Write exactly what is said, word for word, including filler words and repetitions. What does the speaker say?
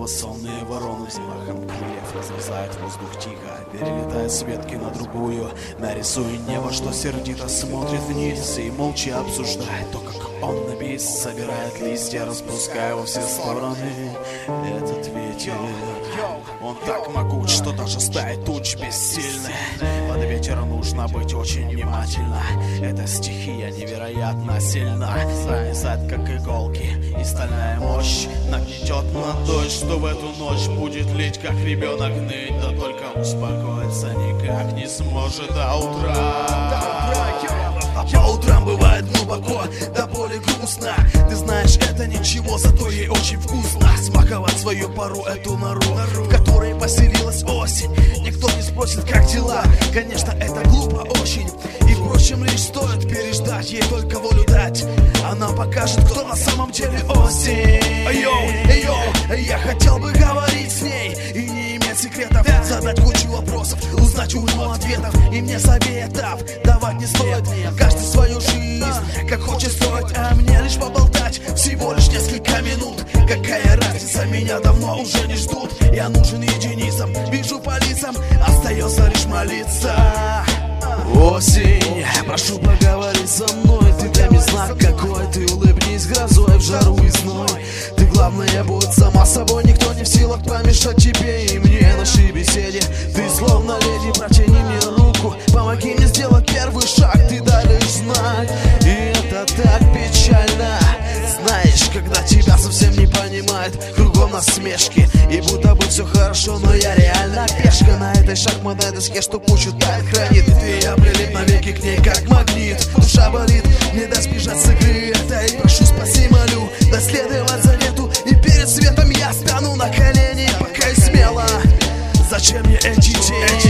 его сонные вороны взмахом крыльев разрезают воздух тихо, перелетает с ветки на другую, нарисуя небо, что сердито смотрит вниз и молча обсуждает то, как он на бис собирает листья, распуская во все стороны этот ветер. Он так могуч, что даже стаи туч бессильны. Под ветер нужно быть очень внимательно. Эта стихия невероятно сильна, пронизает как иголки, и стальная мощь нагнетет на дождь, что в эту ночь будет лить, как ребенок ныть. Да только успокоиться никак не сможет до утра. По утрам бывает глубоко, до боли грустно. Ты знаешь, это ничего, зато ей очень вкусно смаковать свою пару, эту нору, в которой поселилась осень. Никто не спросит, как дела. Конечно, это глупо очень, и впрочем, лишь стоит переждать, ей только волю дать. Она покажет, кто на самом деле осень. Йоу, йоу, я хотел бы говорить с ней и не иметь секретов, задать кучу вопросов, узнать уйму ответов. И мне советов давать не стоит, каждый свою жизнь как хочет строить, а мне лишь поболтать всего лишь несколько минут. Какая разница, меня давно уже не ждут. Я нужен единицам, вижу по лицам, остается лишь молиться. Осень, прошу поговорить со мной. Ты дай мне знак какой, ты улыбнись грозой в жару и зной. Ты главное будь сама собой, никто не в силах помешать тебе и мне нашей беседе. Ты словно леди, протяни мне руку, помоги мне сделать первый шаг, ты дай лишь знак. И это так печально, знаешь, когда тебя совсем не понимает, кругом насмешки, и будто бы все хорошо, но я реально пешка на этой шахматной доске, что кучу тайн хранит. И я прилип навеки к ней как магнит. Душа болит, не даст сбежать с игры. Да и прошу, спаси, молю, доследовать завету. И перед светом я стану на колени, пока и смело. Зачем мне эти тени?